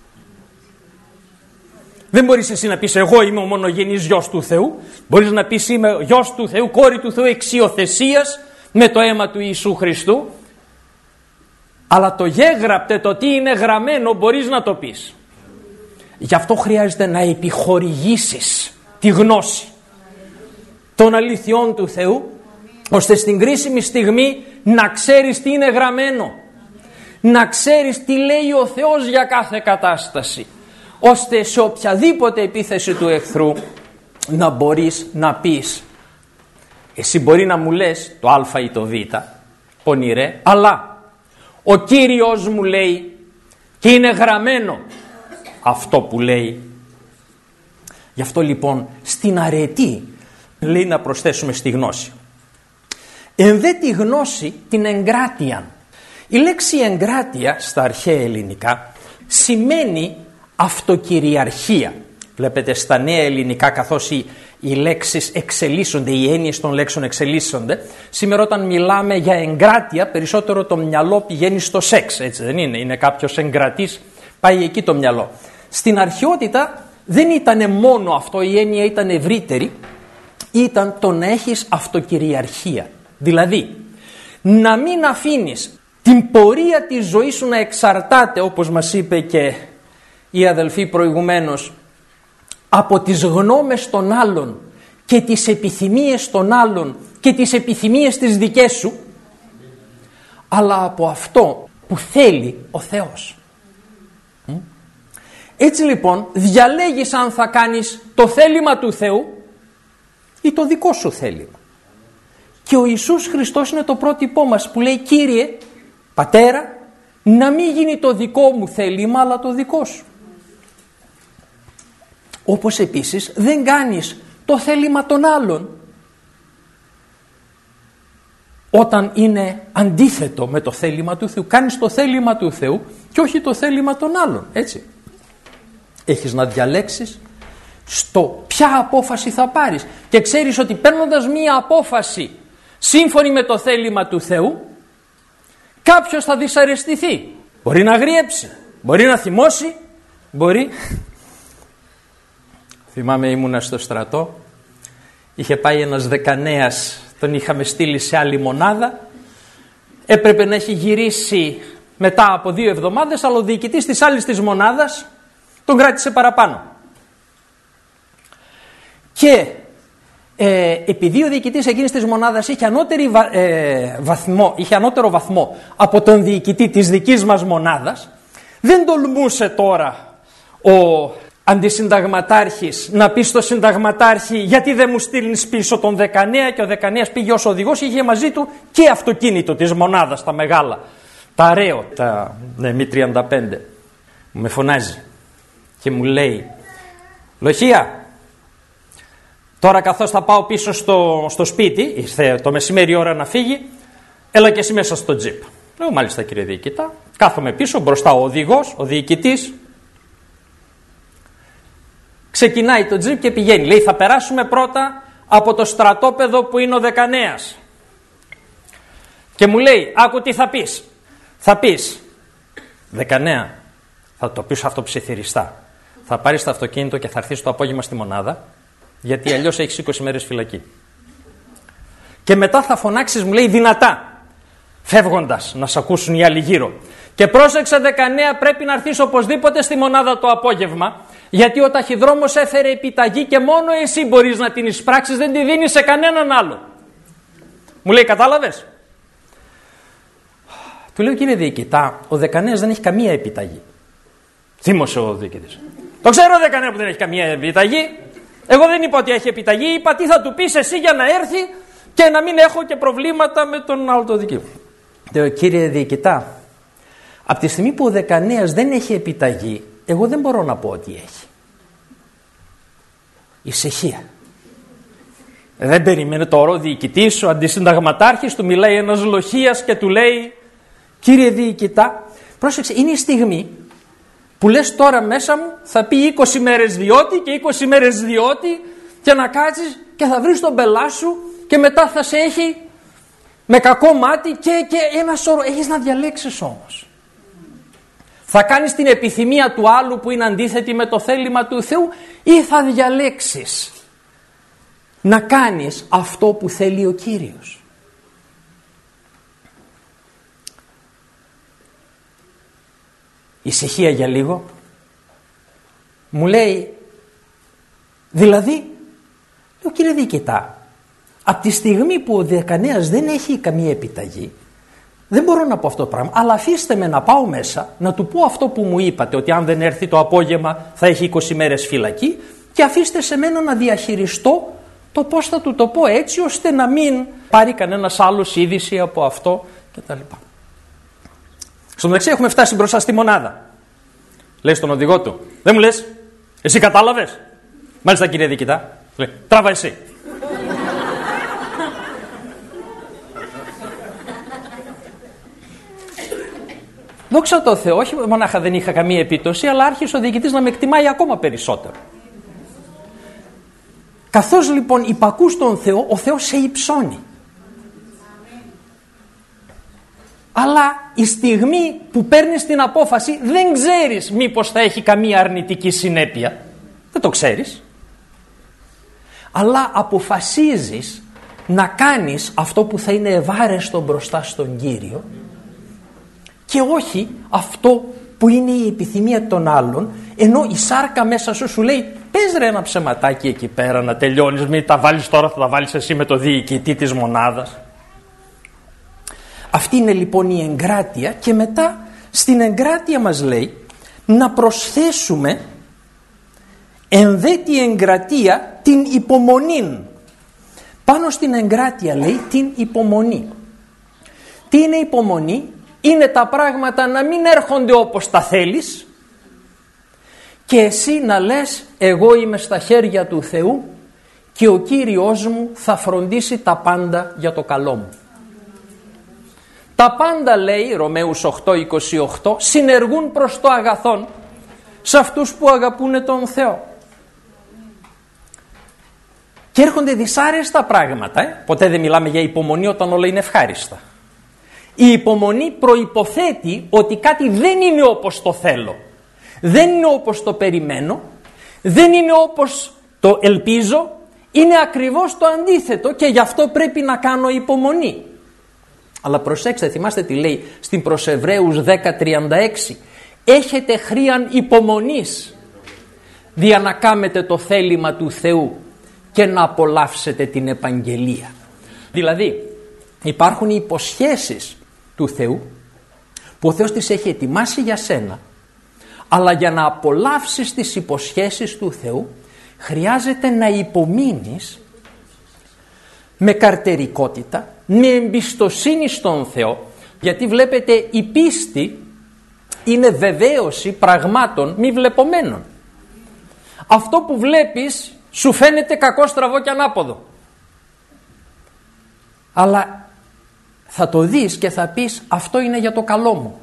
A: Δεν μπορείς εσύ να πεις εγώ είμαι ο μονογενής γιος του Θεού. Μπορείς να πεις είμαι γιος του Θεού, κόρη του Θεού εξ υιοθεσίας με το αίμα του Ιησού Χριστού. Αλλά το γέγραπτε, το τι είναι γραμμένο, μπορείς να το πεις. Γι' αυτό χρειάζεται να επιχορηγήσεις τη γνώση των αληθιών του Θεού, ώστε στην κρίσιμη στιγμή να ξέρεις τι είναι γραμμένο, να ξέρεις τι λέει ο Θεός για κάθε κατάσταση, ώστε σε οποιαδήποτε επίθεση του εχθρού να μπορείς να πεις. Εσύ μπορεί να μου λες το α ή το β, πονηρέ, αλλά ο Κύριος μου λέει και είναι γραμμένο αυτό που λέει. Γι' αυτό λοιπόν στην αρετή λέει να προσθέσουμε στη γνώση. Εν δε τη γνώση την εγκράτεια. Η λέξη εγκράτεια στα αρχαία ελληνικά σημαίνει αυτοκυριαρχία. Βλέπετε στα νέα ελληνικά, καθώς οι, οι λέξεις εξελίσσονται, οι έννοιες των λέξεων εξελίσσονται, σήμερα όταν μιλάμε για εγκράτεια περισσότερο το μυαλό πηγαίνει στο σεξ, έτσι δεν είναι? Είναι κάποιος εγκρατής, πάει εκεί το μυαλό. Στην αρχαιότητα δεν ήταν μόνο αυτό, η έννοια ήταν ευρύτερη, ήταν το να έχεις αυτοκυριαρχία. Δηλαδή να μην αφήνεις την πορεία της ζωής σου να εξαρτάται, όπως μας είπε και η αδελφή προηγουμένως, από τις γνώμες των άλλων και τις επιθυμίες των άλλων και τις επιθυμίες τις δικές σου, αλλά από αυτό που θέλει ο Θεός. Έτσι λοιπόν διαλέγεις αν θα κάνεις το θέλημα του Θεού ή το δικό σου θέλημα. Και ο Ιησούς Χριστός είναι το πρότυπό μας που λέει, Κύριε, Πατέρα, να μην γίνει το δικό μου θέλημα αλλά το δικό σου. Όπως επίσης δεν κάνεις το θέλημα των άλλων όταν είναι αντίθετο με το θέλημα του Θεού. Κάνεις το θέλημα του Θεού και όχι το θέλημα των άλλων, έτσι. Έχεις να διαλέξεις στο ποια απόφαση θα πάρεις και ξέρεις ότι παίρνοντας μία απόφαση σύμφωνη με το θέλημα του Θεού, κάποιος θα δυσαρεστηθεί. Μπορεί να αγριέψει, μπορεί να θυμώσει, μπορεί... Θυμάμαι ήμουνα στο στρατό, είχε πάει ένας δεκανέας, τον είχαμε στείλει σε άλλη μονάδα, έπρεπε να έχει γυρίσει μετά από δύο εβδομάδες, αλλά ο διοικητής της άλλης της μονάδας τον κράτησε παραπάνω. Και ε, επειδή ο διοικητής εκείνης της μονάδας είχε, ανώτερη, ε, βαθμό, είχε ανώτερο βαθμό από τον διοικητή της δικής μας μονάδας, δεν τολμούσε τώρα ο αντισυνταγματάρχης να πει στο συνταγματάρχη, γιατί δεν μου στείλεις πίσω τον δεκανέα, και ο δεκανέας πήγε ως οδηγός, είχε μαζί του και αυτοκίνητο της μονάδας, τα μεγάλα, τα ρέο, τα ναι, μη τριάντα πέντε. Με φωνάζει και μου λέει, Λοχεία, τώρα καθώς θα πάω πίσω στο, στο σπίτι, ήρθε το μεσημέρι ώρα να φύγει, έλα και εσύ μέσα στο τζιπ. Λέω, μάλιστα κύριε διοικητά. Κάθομαι πίσω, μπροστά ο οδηγός, ο διοικητής. Ξεκινάει το τζιπ και πηγαίνει. Λέει, θα περάσουμε πρώτα από το στρατόπεδο που είναι ο δεκανέας. Και μου λέει, άκου τι θα πεις. Θα πεις, δεκανέα, θα το πεις αυτό ψιθυριστά. Θα πάρεις το αυτοκίνητο και θα έρθεις το απόγευμα στη μονάδα, γιατί αλλιώς έχεις είκοσι μέρες φυλακή. Και μετά θα φωνάξεις, μου λέει, δυνατά, φεύγοντας, να σ' ακούσουν οι άλλοι γύρω. Και πρόσεξε δεκανέα, πρέπει να έρθεις οπωσδήποτε στη μονάδα το απόγευμα, γιατί ο ταχυδρόμος έφερε επιταγή και μόνο εσύ μπορείς να την εισπράξεις, δεν τη δίνεις σε κανέναν άλλο. Μου λέει, κατάλαβες? Του λέω, κύριε διοικητά, ο δεκανέας δεν έχει καμία επιταγή. Θύμωσε ο διοικητής. Το ξέρω δεκανέα που δεν έχει καμία επιταγή. Εγώ δεν είπα ότι έχει επιταγή, είπα τι θα του πεις εσύ για να έρθει και να μην έχω και προβλήματα με τον άλλο το δικαιό. Λέω, κύριε διοικητά, από τη στιγμή που ο δεκανέας δεν έχει επιταγή, εγώ δεν μπορώ να πω ότι έχει. Ησυχία. Δεν περιμένει τώρα ο διοικητής, ο αντισυνταγματάρχης, του μιλάει ένας Λοχείας και του λέει, κύριε διοικητά, πρόσεξε, είναι η στιγμή που λες τώρα μέσα μου θα πει είκοσι μέρες διότι και είκοσι μέρες διότι και να κάτσεις και θα βρεις τον πελά σου και μετά θα σε έχει με κακό μάτι και, και ένα σώρο. Έχεις να διαλέξεις όμως. Θα κάνεις την επιθυμία του άλλου που είναι αντίθετη με το θέλημα του Θεού, ή θα διαλέξεις να κάνεις αυτό που θέλει ο Κύριος? Ησυχία για λίγο. Μου λέει, δηλαδή, λέω, κύριε διοικητά, από τη στιγμή που ο διακανέας δεν έχει καμία επιταγή, δεν μπορώ να πω αυτό το πράγμα, αλλά αφήστε με να πάω μέσα να του πω αυτό που μου είπατε, ότι αν δεν έρθει το απόγευμα θα έχει είκοσι μέρες φυλακή, και αφήστε σε μένα να διαχειριστώ το πώς θα του το πω έτσι ώστε να μην πάρει κανένας άλλος είδηση από αυτό κτλ. Στο μεταξύ έχουμε φτάσει μπροστά στη μονάδα. Λέει στον οδηγό του, δεν μου λες, εσύ κατάλαβες? Μάλιστα κύριε διοικητά. Λέει, τράβα εσύ. Δόξα τω Θεώ, όχι μονάχα δεν είχα καμία επίπτωση, αλλά άρχισε ο διοικητής να με εκτιμάει ακόμα περισσότερο. Καθώς λοιπόν υπακούς τον Θεό, ο Θεός σε υψώνει. Αλλά η στιγμή που παίρνεις την απόφαση δεν ξέρεις μήπως θα έχει καμία αρνητική συνέπεια. Δεν το ξέρεις. Αλλά αποφασίζεις να κάνεις αυτό που θα είναι ευάρεστο μπροστά στον Κύριο και όχι αυτό που είναι η επιθυμία των άλλων, ενώ η σάρκα μέσα σου σου λέει, πες ρε ένα ψεματάκι εκεί πέρα να τελειώνεις, μην τα βάλεις τώρα, θα τα βάλεις εσύ με το διοικητή της μονάδας. Αυτή είναι λοιπόν η εγκράτεια, και μετά στην εγκράτεια μας λέει να προσθέσουμε ενδέτη εγκρατεία την υπομονήν. Πάνω στην εγκράτεια λέει την υπομονή. Τι είναι υπομονή? Είναι τα πράγματα να μην έρχονται όπως τα θέλεις και εσύ να λες, εγώ είμαι στα χέρια του Θεού και ο Κύριος μου θα φροντίσει τα πάντα για το καλό μου. Τα πάντα, λέει Ρωμαίους οκτώ είκοσι οκτώ, συνεργούν προς το αγαθόν σε αυτούς που αγαπούνε τον Θεό. Και έρχονται δυσάρεστα πράγματα. Ε? Ποτέ δεν μιλάμε για υπομονή όταν όλα είναι ευχάριστα. Η υπομονή προϋποθέτει ότι κάτι δεν είναι όπως το θέλω. Δεν είναι όπως το περιμένω. Δεν είναι όπως το ελπίζω. Είναι ακριβώς το αντίθετο και γι' αυτό πρέπει να κάνω υπομονή. Αλλά προσέξτε, θυμάστε τι λέει στην προς Εβραίους δέκα τριάντα έξι. Έχετε χρίαν υπομονής δια να κάμετε το θέλημα του Θεού και να απολαύσετε την επαγγελία. Δηλαδή υπάρχουν οι υποσχέσεις του Θεού που ο Θεός τις έχει ετοιμάσει για σένα, αλλά για να απολαύσεις τις υποσχέσεις του Θεού χρειάζεται να υπομείνεις με καρτερικότητα, με εμπιστοσύνη στον Θεό, γιατί βλέπετε η πίστη είναι βεβαίωση πραγμάτων μη βλεπομένων. Αυτό που βλέπεις σου φαίνεται κακό, στραβό και ανάποδο, αλλά θα το δεις και θα πεις αυτό είναι για το καλό μου.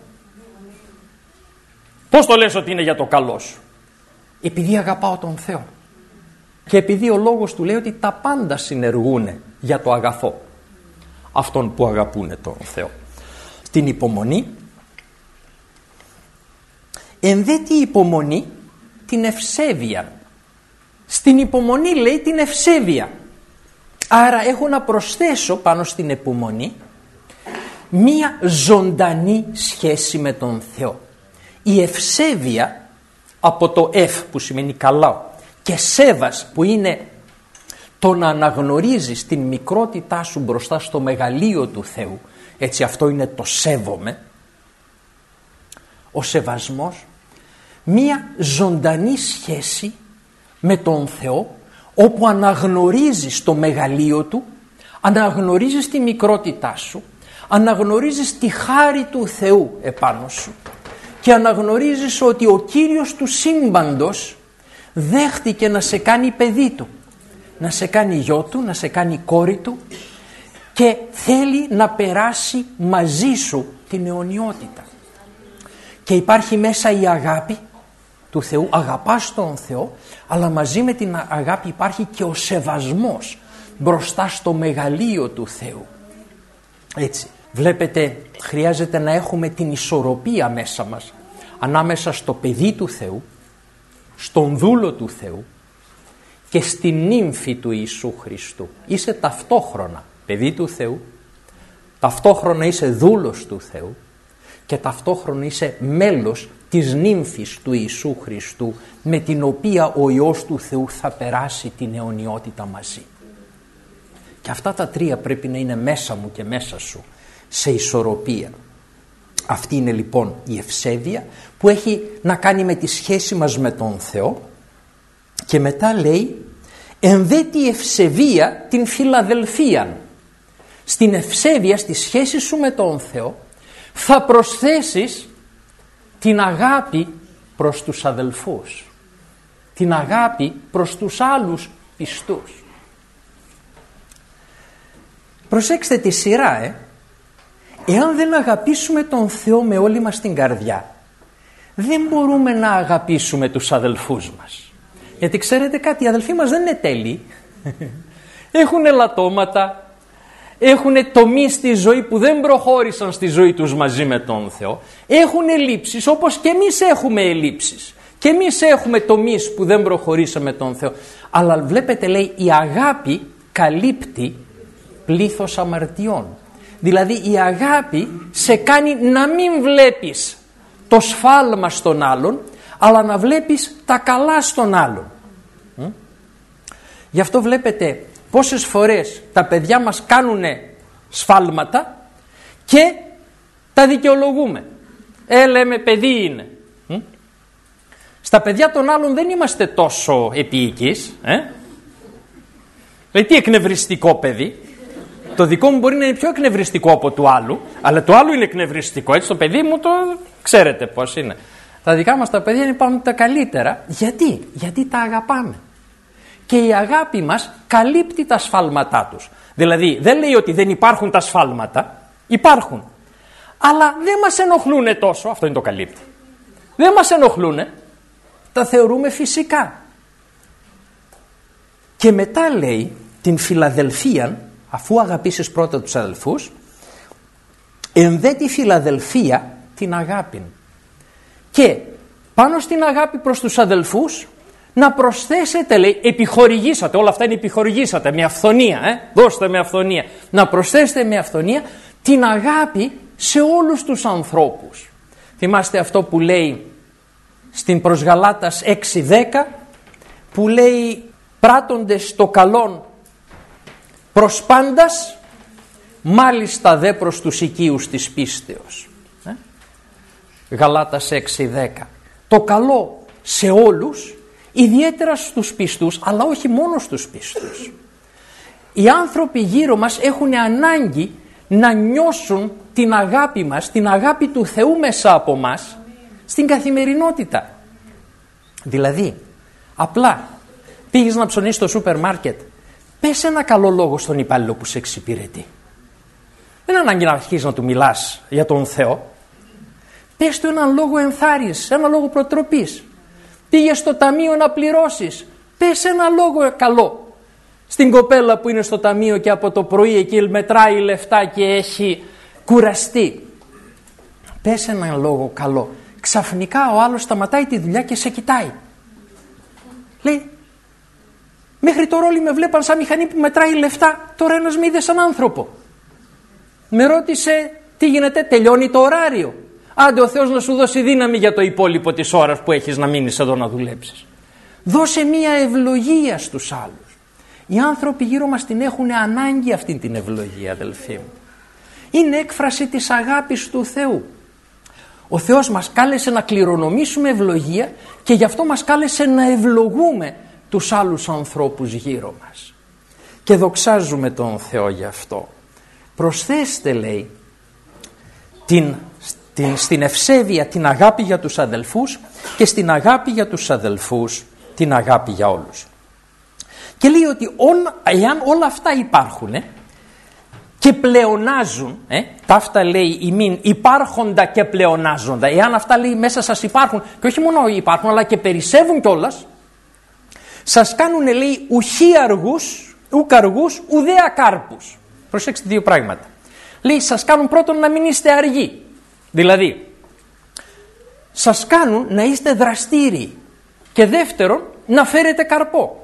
A: Πώς το λες ότι είναι για το καλό σου? Επειδή αγαπάω τον Θεό και επειδή ο λόγος του λέει ότι τα πάντα συνεργούν για το αγαθό αυτών που αγαπούν τον Θεό. Την υπομονή ενδέτη η υπομονή την ευσέβεια. Στην υπομονή λέει την ευσέβεια. Άρα έχω να προσθέσω πάνω στην υπομονή μία ζωντανή σχέση με τον Θεό. Η ευσέβεια από το ευ που σημαίνει καλά και σέβας που είναι το να αναγνωρίζεις την μικρότητά σου μπροστά στο μεγαλείο του Θεού. Έτσι αυτό είναι το σέβομαι. Ο σεβασμός, μία ζωντανή σχέση με τον Θεό όπου αναγνωρίζεις το μεγαλείο Του, αναγνωρίζεις τη μικρότητά σου, αναγνωρίζεις τη χάρη του Θεού επάνω σου και αναγνωρίζεις ότι ο Κύριος του σύμπαντος δέχτηκε να σε κάνει παιδί Του, να σε κάνει γιο Του, να σε κάνει κόρη Του και θέλει να περάσει μαζί σου την αιωνιότητα. Και υπάρχει μέσα η αγάπη του Θεού, αγαπάς τον Θεό, αλλά μαζί με την αγάπη υπάρχει και ο σεβασμός μπροστά στο μεγαλείο του Θεού. Έτσι, βλέπετε, χρειάζεται να έχουμε την ισορροπία μέσα μας ανάμεσα στο παιδί του Θεού, στον δούλο του Θεού και στην νύμφη του Ιησού Χριστού. Είσαι ταυτόχρονα παιδί του Θεού, ταυτόχρονα είσαι δούλος του Θεού και ταυτόχρονα είσαι μέλος της νύμφης του Ιησού Χριστού, με την οποία ο Υιός του Θεού θα περάσει την αιωνιότητα μαζί. Και αυτά τα τρία πρέπει να είναι μέσα μου και μέσα σου σε ισορροπία. Αυτή είναι λοιπόν η ευσέβεια που έχει να κάνει με τη σχέση μας με τον Θεό. Και μετά λέει, ενδέ τη ευσεβία την φιλαδελφίαν. Στην ευσέβεια, στη σχέση σου με τον Θεό, θα προσθέσεις την αγάπη προς τους αδελφούς, την αγάπη προς τους άλλους πιστούς. Προσέξτε τη σειρά, ε. Εάν δεν αγαπήσουμε τον Θεό με όλη μας την καρδιά, δεν μπορούμε να αγαπήσουμε τους αδελφούς μας. Γιατί ξέρετε κάτι, οι αδελφοί μας δεν είναι τέλειοι. Έχουν ελαττώματα, έχουν τομείς στη ζωή που δεν προχώρησαν στη ζωή τους μαζί με τον Θεό. Έχουν ελλείψεις όπως και εμείς έχουμε ελλείψεις. Και εμείς έχουμε τομείς που δεν προχωρήσαμε με τον Θεό. Αλλά βλέπετε, λέει, η αγάπη καλύπτει πλήθος αμαρτιών. Δηλαδή η αγάπη σε κάνει να μην βλέπεις το σφάλμα στον άλλον, αλλά να βλέπεις τα καλά στον άλλον. Γι' αυτό βλέπετε πόσες φορές τα παιδιά μας κάνουν σφάλματα και τα δικαιολογούμε. Ε, λέμε, παιδί είναι. Στα παιδιά των άλλων δεν είμαστε τόσο επίοικείς. Ε? Δηλαδή τι εκνευριστικό παιδί. Το δικό μου μπορεί να είναι πιο εκνευριστικό από του άλλου, αλλά το άλλο είναι εκνευριστικό. Έτσι το παιδί μου το ξέρετε πώς είναι. Τα δικά μας τα παιδιά είναι πάνω τα καλύτερα. Γιατί? Γιατί τα αγαπάμε. Και η αγάπη μας καλύπτει τα σφάλματά τους. Δηλαδή δεν λέει ότι δεν υπάρχουν τα σφάλματα, υπάρχουν. Αλλά δεν μας ενοχλούν τόσο, αυτό είναι το καλύπτει. Δεν μας ενοχλούν, τα θεωρούμε φυσικά. Και μετά λέει την φιλαδελφία, αφού αγαπήσεις πρώτα τους αδελφούς, ενδέ τη φιλαδελφία την αγάπη. Και πάνω στην αγάπη προς τους αδελφούς να προσθέσετε, λέει, επιχορηγήσατε, όλα αυτά είναι επιχορηγήσατε με αυθονία, ε? δώστε με αυθονία, να προσθέσετε με αυθονία την αγάπη σε όλους τους ανθρώπους. Θυμάστε αυτό που λέει στην προς Γαλάτας έξι δέκα, που λέει πράττοντες το καλόν προς πάντας, μάλιστα δε προς τους οικείους της πίστεως. Ε? Γαλάτας έξι δέκα. Το καλό σε όλους, ιδιαίτερα στους πιστούς, αλλά όχι μόνο στους πιστούς. Οι άνθρωποι γύρω μας έχουν ανάγκη να νιώσουν την αγάπη μας, την αγάπη του Θεού μέσα από μας, στην καθημερινότητα. Δηλαδή, απλά πήγες να ψωνίσεις στο σούπερ μάρκετ, πες ένα καλό λόγο στον υπάλληλο που σε εξυπηρετεί. Δεν είναι ανάγκη να αρχίσεις να του μιλάς για τον Θεό. Πες του έναν λόγο ενθάρρυνσης, ένα λόγο προτροπής. Πήγες στο ταμείο να πληρώσεις, πες ένα λόγο καλό. Στην κοπέλα που είναι στο ταμείο και από το πρωί εκεί μετράει λεφτά και έχει κουραστεί, πες ένα λόγο καλό. Ξαφνικά ο άλλος σταματάει τη δουλειά και σε κοιτάει. Λέει, μέχρι τώρα όλοι με βλέπαν σαν μηχανή που μετράει λεφτά, τώρα ένας με είδε σαν άνθρωπο. Με ρώτησε τι γίνεται, τελειώνει το ωράριο. Άντε ο Θεός να σου δώσει δύναμη για το υπόλοιπο της ώρας που έχεις να μείνεις εδώ να δουλέψεις. Δώσε μία ευλογία στους άλλους. Οι άνθρωποι γύρω μας την έχουν ανάγκη αυτή την ευλογία, αδελφοί μου. Είναι έκφραση της αγάπης του Θεού. Ο Θεός μας κάλεσε να κληρονομήσουμε ευλογία και γι' αυτό μας κάλεσε να ευλογούμε τους άλλους ανθρώπους γύρω μας. Και δοξάζουμε τον Θεό γι' αυτό. Προσθέστε, λέει, την, την, στην ευσέβεια την αγάπη για τους αδελφούς και στην αγάπη για τους αδελφούς την αγάπη για όλους. Και λέει ότι ό, εάν όλα αυτά υπάρχουν ε, και πλεονάζουν, ε, τα αυτά λέει ημίν υπάρχοντα και πλεονάζοντα, εάν αυτά λέει μέσα σας υπάρχουν και όχι μόνο υπάρχουν αλλά και περισσεύουν κιόλας, σας κάνουν, λέει, ουχή αργούς, ουκ αργούς, ουδέ ακάρπους. Προσέξτε δύο πράγματα. Λέει, σας κάνουν πρώτον να μην είστε αργοί. Δηλαδή, σας κάνουν να είστε δραστήριοι και δεύτερον να φέρετε καρπό.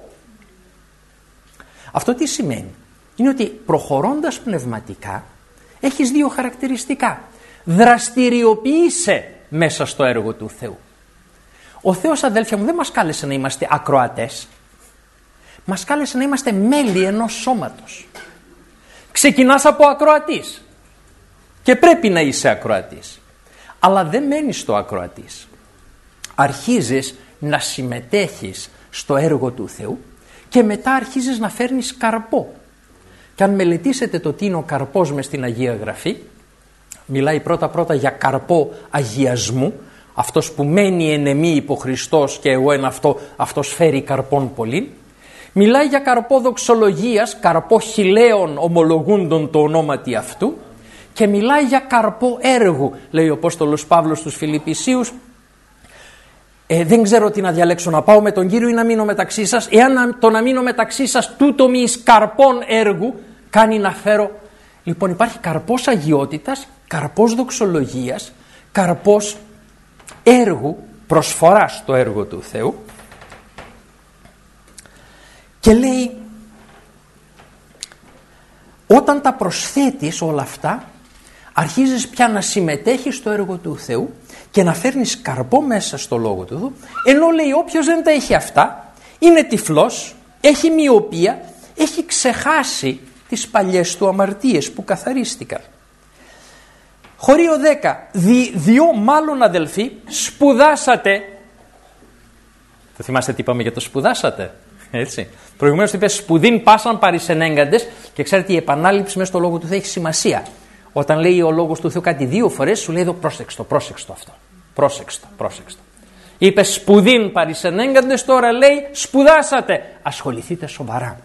A: Αυτό τι σημαίνει? Είναι ότι προχωρώντας πνευματικά έχεις δύο χαρακτηριστικά. Δραστηριοποιείσαι μέσα στο έργο του Θεού. Ο Θεός, αδέλφια μου, δεν μας κάλεσε να είμαστε ακροατές. Μας κάλεσε να είμαστε μέλη ενός σώματος. Ξεκινάς από ακροατής και πρέπει να είσαι ακροατής. Αλλά δεν μένεις στο ακροατής. Αρχίζεις να συμμετέχεις στο έργο του Θεού και μετά αρχίζεις να φέρνεις καρπό. Και αν μελετήσετε το τι είναι ο καρπός μες στην Αγία Γραφή, μιλάει πρώτα πρώτα για καρπό αγιασμού. Αυτός που μένει εν εμή υπό Χριστός και εγώ εν αυτό, αυτός φέρει καρπόν πολύ. Μιλάει για καρπό δοξολογίας, καρπό χιλέων ομολογούντων το ονόματι αυτού. Και μιλάει για καρπό έργου, λέει ο Απόστολος Παύλος στους Φιλιππισίους. Ε, δεν ξέρω τι να διαλέξω, να πάω με τον Κύριο ή να μείνω μεταξύ σας. Εάν το να μείνω μεταξύ σας τούτο μη εις καρπών έργου κάνει να φέρω. Λοιπόν, υπάρχει καρπός αγιότητας, καρπός δοξολογίας, καρπός έργου, προσφοράς στο έργο του Θεού. Και λέει, όταν τα προσθέτεις όλα αυτά, αρχίζεις πια να συμμετέχεις στο έργο του Θεού και να φέρνεις καρπό μέσα στο Λόγο του Θεού, ενώ λέει όποιος δεν τα έχει αυτά είναι τυφλός, έχει μοιοπία, έχει ξεχάσει τις παλιές του αμαρτίες που καθαρίστηκαν. Χωρίο δέκα. Δι, διό μάλλον αδελφοί σπουδάσατε. Θα θυμάστε τι είπαμε για το σπουδάσατε? Έτσι. Προηγουμένως είπε σπουδήν πάσαν παρισενέγκαντες και ξέρετε η επανάληψη μέσα στο Λόγο του Θεού έχει σημασία. Όταν λέει ο Λόγος του Θεού κάτι δύο φορές σου λέει εδώ πρόσεξτο, πρόσεξτο αυτό. Πρόσεξτο, πρόσεξτο. Είπε σπουδήν παρισενέγκαντες, τώρα λέει σπουδάσατε. Ασχοληθείτε σοβαρά.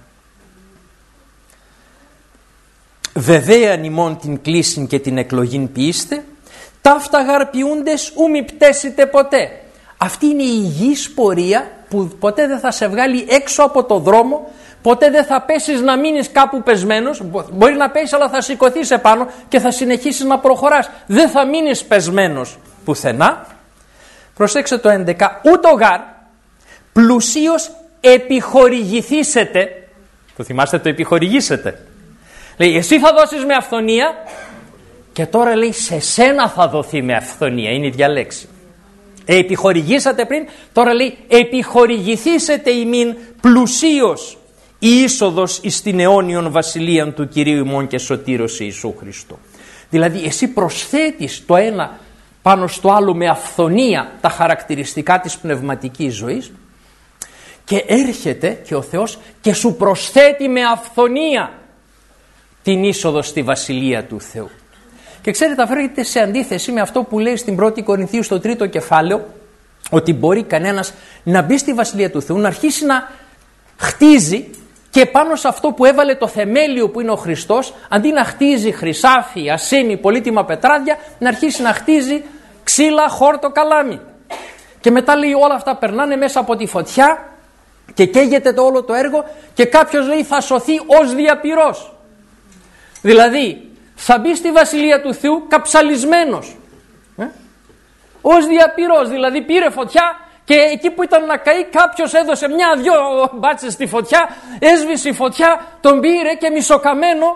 A: Βεβαίαν ημών την κλίσιν και την εκλογήν ποιήστε, ταύτα γαρπιούντες ου μη πτέσετε ποτέ. Αυτή είναι η υγιής πορεία που ποτέ δεν θα σε βγάλει έξω από το δρόμο, ποτέ δεν θα πέσεις να μείνεις κάπου πεσμένος, μπορεί να πέσεις αλλά θα σηκωθείς επάνω και θα συνεχίσεις να προχωράς. Δεν θα μείνεις πεσμένος πουθενά. Προσέξτε το έντεκα, ούτω γάρ πλουσίως επιχορηγηθήσετε. Το θυμάστε το επιχορηγήσετε. Λέει εσύ θα δώσεις με αυθονία και τώρα λέει σε σένα θα δοθεί με αυθονία. Είναι η διαλέξη. Επιχορηγήσατε πριν, τώρα λέει επιχορηγηθήσετε ημίν πλουσίως η είσοδος εις την αιώνιον βασιλείαν του Κυρίου ημών και σωτήρος Ιησού Χριστού. Δηλαδή εσύ προσθέτεις το ένα πάνω στο άλλο με αυθονία τα χαρακτηριστικά της πνευματικής ζωής και έρχεται και ο Θεός και σου προσθέτει με αυθονία την είσοδο στη βασιλεία του Θεού. Και ξέρετε, φέρεται σε αντίθεση με αυτό που λέει στην πρώτη Κορινθίου στο τρίτο κεφάλαιο, ότι μπορεί κανένας να μπει στη βασιλεία του Θεού, να αρχίσει να χτίζει και πάνω σε αυτό που έβαλε το θεμέλιο που είναι ο Χριστός, αντί να χτίζει χρυσάφι, ασήμι, πολύτιμα πετράδια, να αρχίσει να χτίζει ξύλα, χόρτο, καλάμι. Και μετά λέει όλα αυτά περνάνε μέσα από τη φωτιά και καίγεται το όλο το έργο και κάποιος λέει θα σωθεί ως διαπυρός. Δηλαδή θα μπει στη βασιλεία του Θεού καψαλισμένος. Ε? Ως διαπυρός, δηλαδή πήρε φωτιά και εκεί που ήταν να καεί κάποιος έδωσε μια-δυο μπάτσες στη φωτιά, έσβησε η φωτιά, τον πήρε και μισοκαμένο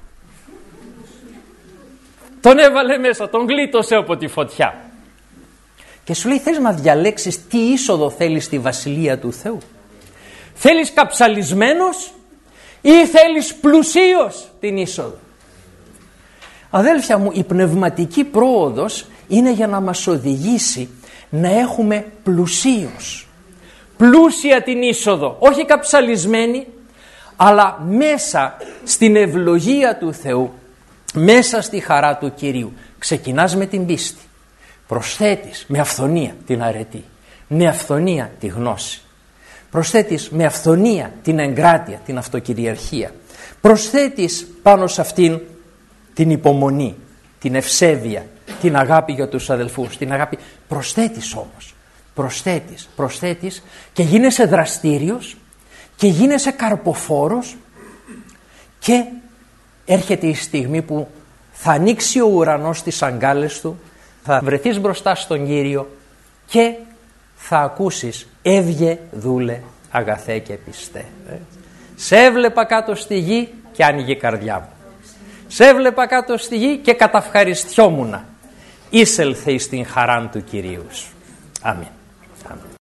A: τον έβαλε μέσα, τον γλίτωσε από τη φωτιά. Και σου λέει θες να διαλέξεις τι είσοδο θέλεις στη βασιλεία του Θεού? Θέλεις καψαλισμένος ή θέλεις πλουσίος την είσοδο? Αδέλφια μου, η πνευματική πρόοδος είναι για να μας οδηγήσει να έχουμε πλουσίως, πλούσια την είσοδο, όχι καψαλισμένη, αλλά μέσα στην ευλογία του Θεού, μέσα στη χαρά του Κυρίου. Ξεκινάς με την πίστη, προσθέτεις με αυθονία την αρετή, με αυθονία τη γνώση, προσθέτεις με αυθονία την εγκράτεια, την αυτοκυριαρχία, προσθέτεις πάνω σε αυτήν την υπομονή, την ευσέβεια, την αγάπη για τους αδελφούς, την αγάπη. Προσθέτεις όμως, προσθέτεις, προσθέτεις και γίνεσαι δραστήριος και γίνεσαι καρποφόρος και έρχεται η στιγμή που θα ανοίξει ο ουρανός τις αγκάλες του, θα βρεθείς μπροστά στον Κύριο και θα ακούσεις έβγε δούλε αγαθέ και πιστέ. Σε έβλεπα κάτω στη γη και άνοιγε η καρδιά μου. Σε έβλεπα κάτω στη γη και καταυχαριστιόμουνα. Ήσελθε εις την χαράν του Κυρίου σου. Αμήν.